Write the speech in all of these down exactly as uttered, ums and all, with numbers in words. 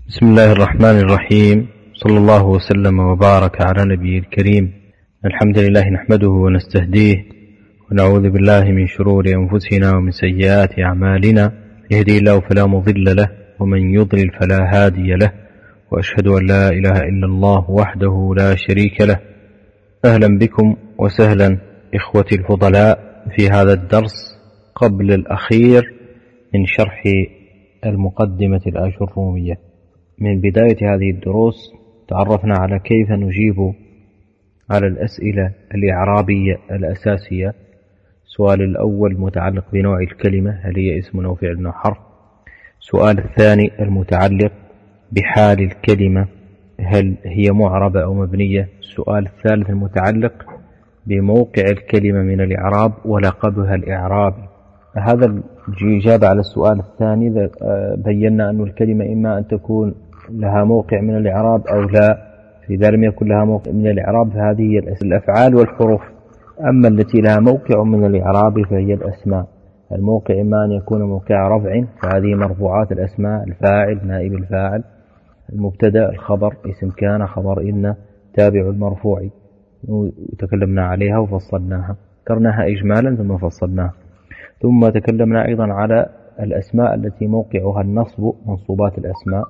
بسم الله الرحمن الرحيم. صلى الله وسلم وبارك على نبي الكريم. الحمد لله نحمده ونستهديه ونعوذ بالله من شرور أنفسنا ومن سيئات أعمالنا، يهدي الله فلا مضل له ومن يضلل فلا هادي له، وأشهد أن لا إله إلا الله وحده لا شريك له. أهلا بكم وسهلا إخوتي الفضلاء في هذا الدرس قبل الأخير من شرح المقدمة الآجرومية. من بداية هذه الدروس تعرفنا على كيف نجيب على الأسئلة الإعرابية الأساسية. السؤال الأول متعلق بنوع الكلمة، هل هي اسم أو فعل أو حرف. السؤال الثاني المتعلق بحال الكلمة، هل هي معربة أو مبنية. السؤال الثالث المتعلق بموقع الكلمة من الإعراب ولقبها الإعرابي. هذا الإجابة على السؤال الثاني بينا أن الكلمة إما أن تكون لها موقع من الإعراب أو لا. فإذا لم يكن لها موقع من الإعراب فهذه هي الأفعال والحروف، أما التي لها موقع من الإعراب فهي الأسماء. الموقع إما أن يكون موقع رفع، فهذه مرفوعات الأسماء، الفاعل، نائب الفاعل، المبتدأ، الخبر، اسم كان، خبر إن، تابع المرفوع، وتكلمنا عليها وفصلناها، ذكرناها إجمالا ثم فصلناها. ثم تكلمنا أيضا على الأسماء التي موقعها النصب، منصوبات الأسماء،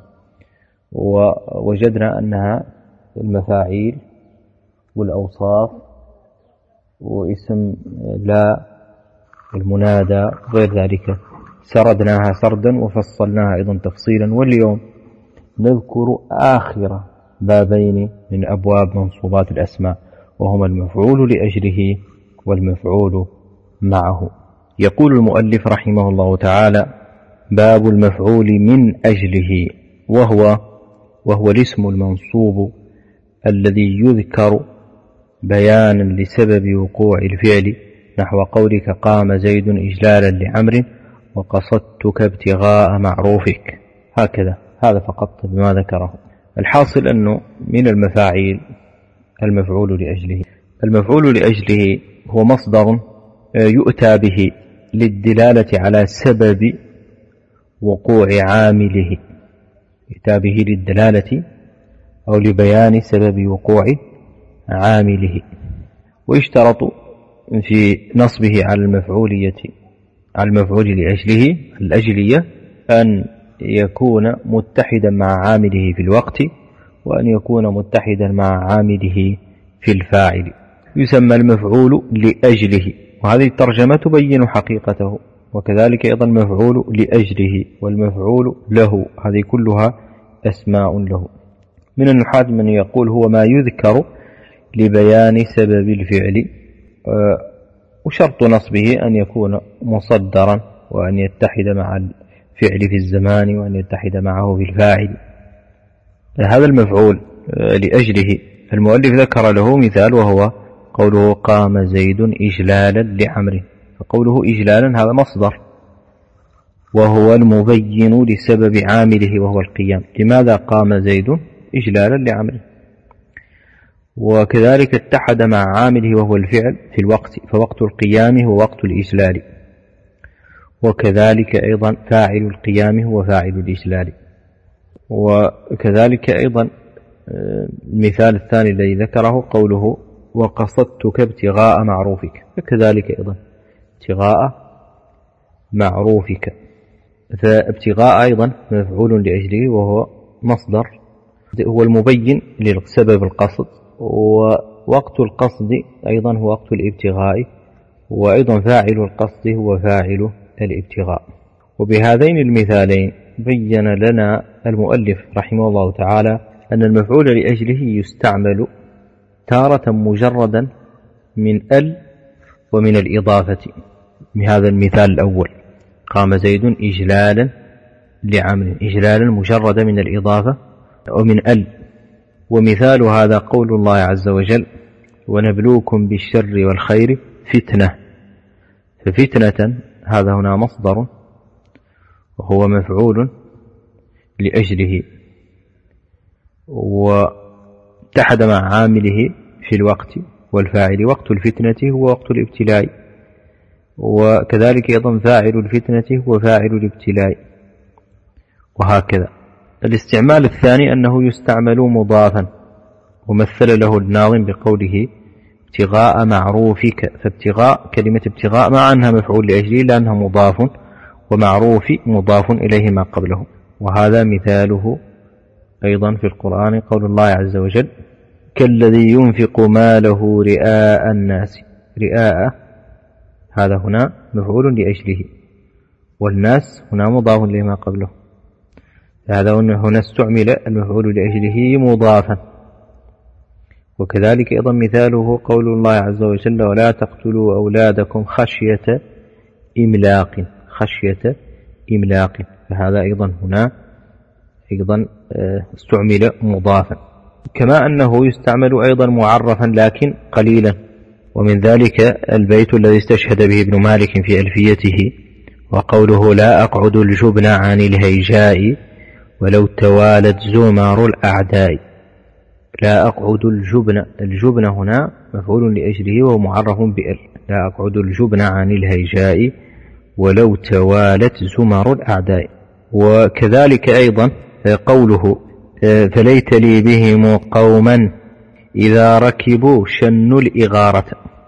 ووجدنا أنها المفاعيل والأوصاف واسم لا والمنادى وغير ذلك. سردناها سردا وفصلناها أيضا تفصيلا. واليوم نذكر آخر بابين من أبواب منصوبات الأسماء، وهما المفعول لأجله والمفعول معه. يقول المؤلف رحمه الله تعالى: باب المفعول من أجله، وهو وهو الاسم المنصوب الذي يذكر بيانا لسبب وقوع الفعل، نحو قولك قام زيد إجلالا لعمر وقصدتك ابتغاء معروفك. هكذا، هذا فقط بما ذكره. الحاصل أنه من المفاعيل المفعول لأجله. المفعول لأجله هو مصدر يؤتى به للدلالة على سبب وقوع عامله، يؤتى به للدلالة أو لبيان سبب وقوع عامله. ويشترط في نصبه على المفعولية على المفعول لأجله الأجلية أن يكون متحدا مع عامله في الوقت، وأن يكون متحدا مع عامله في الفاعل. يسمى المفعول لأجله، وهذه الترجمة تبين حقيقته. وكذلك أيضا المفعول لأجله والمفعول له، هذه كلها أسماء له. من النحاة من يقول هو ما يذكر لبيان سبب الفعل، وشرط نصبه أن يكون مصدرا، وأن يتحد مع الفعل في الزمان، وأن يتحد معه في الفاعل. هذا المفعول لأجله المؤلف ذكر له مثال، وهو قوله قام زيد إجلالا لعمر. فقوله إجلالا هذا مصدر، وهو المبين لسبب عامله وهو القيام. لماذا قام زيد إجلالا لعمر؟ وكذلك اتحد مع عامله وهو الفعل في الوقت، فوقت القيام هو وقت الإجلال. وكذلك أيضا فاعل القيام هو فاعل الإجلال. وكذلك أيضا المثال الثاني الذي ذكره قوله وقصدتك ابتغاء معروفك، فكذلك أيضا ابتغاء معروفك. فابتغاء أيضا مفعول لأجله، وهو مصدر، هو المبين لسبب القصد، ووقت القصد أيضا هو وقت الابتغاء، وأيضا فاعل القصد هو فاعل الابتغاء. وبهذين المثالين بين لنا المؤلف رحمه الله تعالى أن المفعول لأجله يستعمل تارة مجردا من ال ومن الإضافة. بهذا المثال الأول قام زيد إجلالا لعمر، إجلالا مجرد من الإضافة ومن ال. ومثال هذا قول الله عز وجل ونبلوكم بالشر والخير فتنة. ففتنة هذا هنا مصدر، وهو مفعول لأجله، واتحد مع عامله في الوقت والفاعل. وقت الفتنة هو وقت الابتلاء، وكذلك أيضا فاعل الفتنة هو فاعل الابتلاء، وهكذا. الاستعمال الثاني أنه يستعمل مضافا، ومثل له الناظم بقوله ابتغاء معروفك، فابتغاء كلمة ابتغاء مع أنها مفعول لأجله لأنها مضاف، ومعروف مضاف إليه ما قبله. وهذا مثاله أيضا في القرآن قول الله عز وجل كالذي ينفق ماله رئاء الناس. رئاء هذا هنا مفعول لأجله، والناس هنا مضاف لما قبله، هذا هنا استعمل المفعول لأجله مضافا. وكذلك أيضا مثاله قول الله عز وجل ولا تقتلوا أولادكم خشية إملاق، خشية إملاق، فهذا أيضا هنا أيضا استعمل مضافا. كما أنه يستعمل أيضا معرفا لكن قليلا، ومن ذلك البيت الذي استشهد به ابن مالك في ألفيته وقوله لا أقعد الجبن عن الهيجاء ولو توالت زمر الأعداء. لا أقعد الجبن، الجبن هنا مفعول لأجله وهو معرف بأل، لا أقعد الجبن عن الهيجاء ولو توالت زمر الأعداء. وكذلك أيضا قوله فليت لي بهم قوما إذا ركبوا شنوا الإغارة،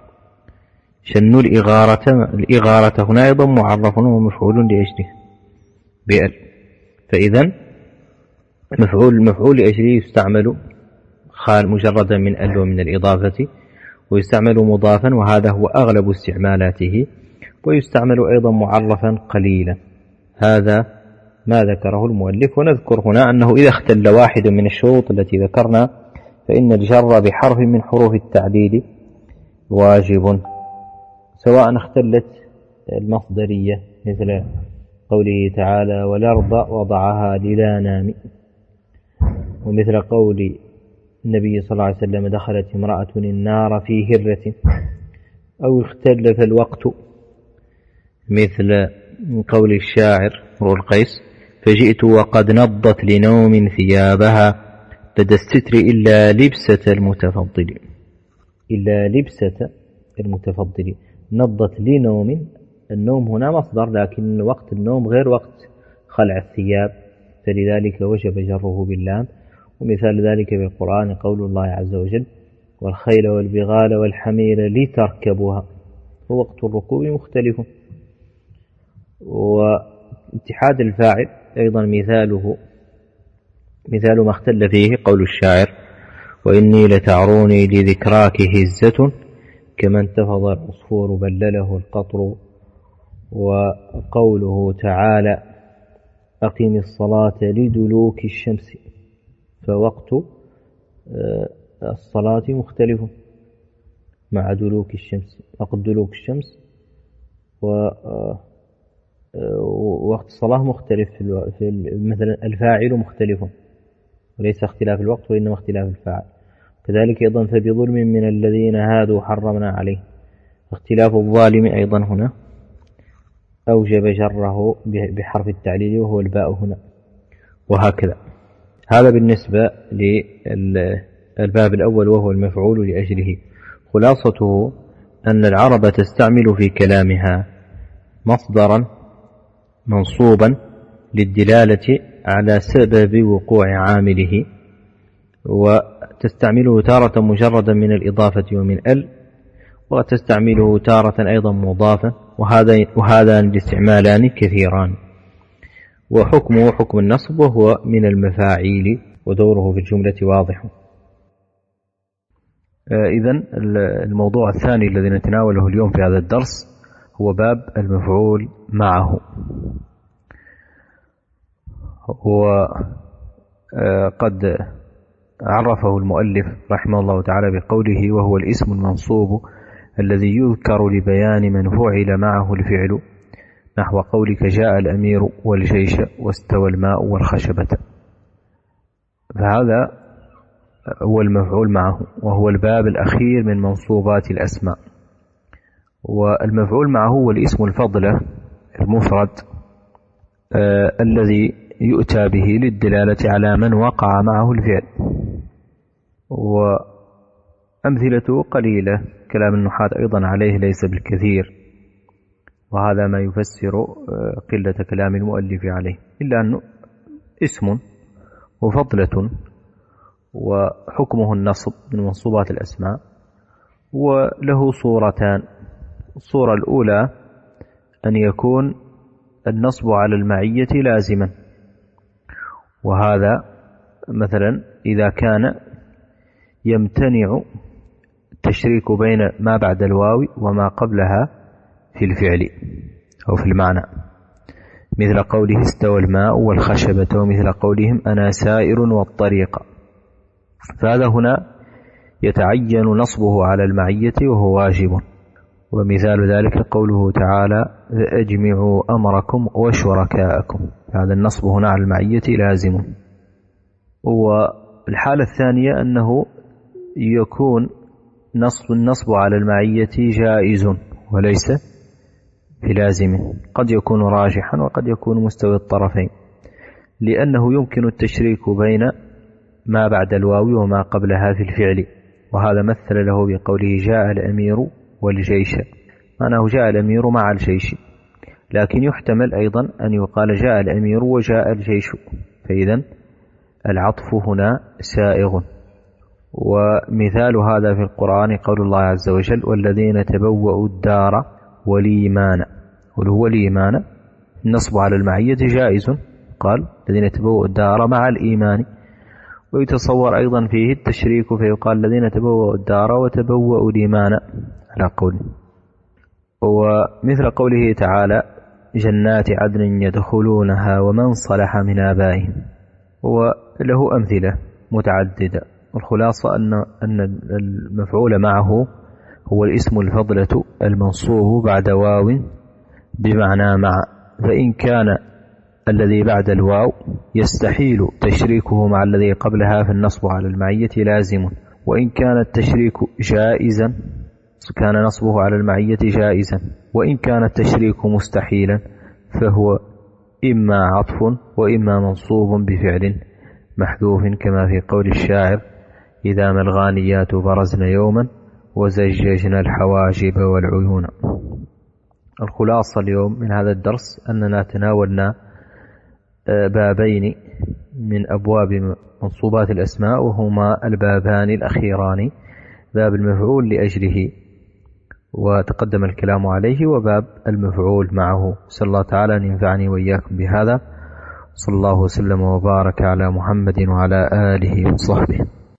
شنوا الإغارة، الإغارة هنا أيضا معرف ومفعول لأجله بأل. فإذا المفعول المفعول لأجله يستعمل خال مجردا من أل ومن الإضافة، ويستعمل مضافا وهذا هو أغلب استعمالاته، ويستعمل أيضا معرفا قليلا. هذا ما ذكره المؤلف. ونذكر هنا أنه إذا اختل واحد من الشروط التي ذكرنا فإن الجر بحرف من حروف التعديل واجب، سواء اختلت المصدرية مثل قوله تعالى والأرض وضعها للانام، ومثل قول النبي صلى الله عليه وسلم دخلت امرأة النار في هرة، أو اختلف الوقت مثل قول الشاعر امرؤ القيس فجئت وقد نضت لنوم ثيابها لدى الستر إلا لبسة المتفضل، إلا لبسة المتفضل. نضت لنوم، النوم هنا مصدر لكن وقت النوم غير وقت خلع الثياب، فلذلك وجب جره باللام. ومثال ذلك في القرآن قول الله عز وجل والخيل والبغال والحمير لتركبوها، ووقت الركوب مختلف. واتحاد الفاعل أيضا مثاله مثال ما اختل فيه قول الشاعر وإني لتعروني لذكراك هزة كما انتفض العصفور بلله القطر. وقوله تعالى أقيم الصلاة لدلوك الشمس، فوقت الصلاة مختلف مع دلوك الشمس، وقت دلوك الشمس ووقت الصلاة مختلف، في مثلا الفاعل مختلف، وليس اختلاف الوقت وإنما اختلاف الفاعل. كذلك أيضا فبظلم من الذين هادوا حرمنا عليه، اختلاف الظالم أيضا هنا أوجب جره بحرف التعليل وهو الباء هنا، وهكذا. هذا بالنسبة للباب الأول وهو المفعول لأجله. خلاصته أن العرب تستعمل في كلامها مصدرا منصوبا للدلالة على سبب وقوع عامله، وتستعمله تارة مجردا من الإضافة ومن ال، وتستعمله تارة أيضا مضافا، وهذان الاستعمالان كثيران. وحكمه حكم النصب وهو من المفاعيل، ودوره في الجملة واضح. إذن الموضوع الثاني الذي نتناوله اليوم في هذا الدرس هو باب المفعول معه. هو قد عرفه المؤلف رحمه الله تعالى بقوله وهو الاسم المنصوب الذي يذكر لبيان من فعل معه الفعل، نحو قولك جاء الأمير والجيش واستوى الماء والخشبة. فهذا هو المفعول معه، وهو الباب الأخير من منصوبات الأسماء. والمفعول معه هو الاسم الفضل المفرد آه الذي يؤتى به للدلالة على من وقع معه الفعل. وأمثلته قليلة، كلام النحاة أيضا عليه ليس بالكثير، وهذا ما يفسر قلة كلام المؤلف عليه، إلا أنه اسم وفضلة، وحكمه النصب من منصوبات الأسماء، وله صورتان. الصورة الأولى أن يكون النصب على المعية لازما، وهذا مثلا إذا كان يمتنع التشريك بين ما بعد الواو وما قبلها في الفعل أو في المعنى، مثل قوله استوى الماء والخشبة، ومثل قولهم أنا سائر والطريق. فهذا هنا يتعين نصبه على المعية وهو واجب. ومثال ذلك قوله تعالى أجمعوا أمركم وشركاءكم، هذا النصب هنا على المعية لازم. والحالة الثانية أنه يكون نصب النصب على المعية جائز وليس بلازم، قد يكون راجحا وقد يكون مستوي الطرفين، لأنه يمكن التشريك بين ما بعد الواو وما قبلها في الفعل. وهذا مثل له بقوله جاء الأمير والجيش، معناه جاء الأمير مع الجيش، لكن يحتمل أيضا أن يقال جاء الأمير وجاء الجيش، فإذا العطف هنا سائغ. ومثال هذا في القرآن قول الله عز وجل والذين تبوأوا الدار والإيمان، وهو الإيمان النصب على المعية جائز، قال الذين تبوأوا الدار مع الإيمان. ويتصور أيضا فيه التشريك فيقال الذين تبوأوا الدار وتبوأوا الإيمان على قوله. ومثل قوله تعالى جنات عدن يدخلونها ومن صلح من آبائهم، وله أمثلة متعددة. والخلاصة أن أن المفعول معه هو الاسم الفضلة المنصوب بعد واو بمعنى مع، فإن كان الذي بعد الواو يستحيل تشريكه مع الذي قبلها فالنصب على المعية لازم. وإن كان التشريك جائزا كان نصبه على المعية جائزا، وإن كان التشريك مستحيلا فهو إما عطف وإما منصوب بفعل محذوف، كما في قول الشاعر إذا ما الغانيات برزن يوما وزججنا الحواجب والعيون. الخلاصة اليوم من هذا الدرس أننا تناولنا بابين من أبواب منصوبات الأسماء، وهما البابان الأخيران، باب المفعول لأجله وتقدم الكلام عليه، وباب المفعول معه. صلى الله تعالى أن ينفعني وإياكم بهذا. صلى الله وسلم وبارك على محمد وعلى آله وصحبه.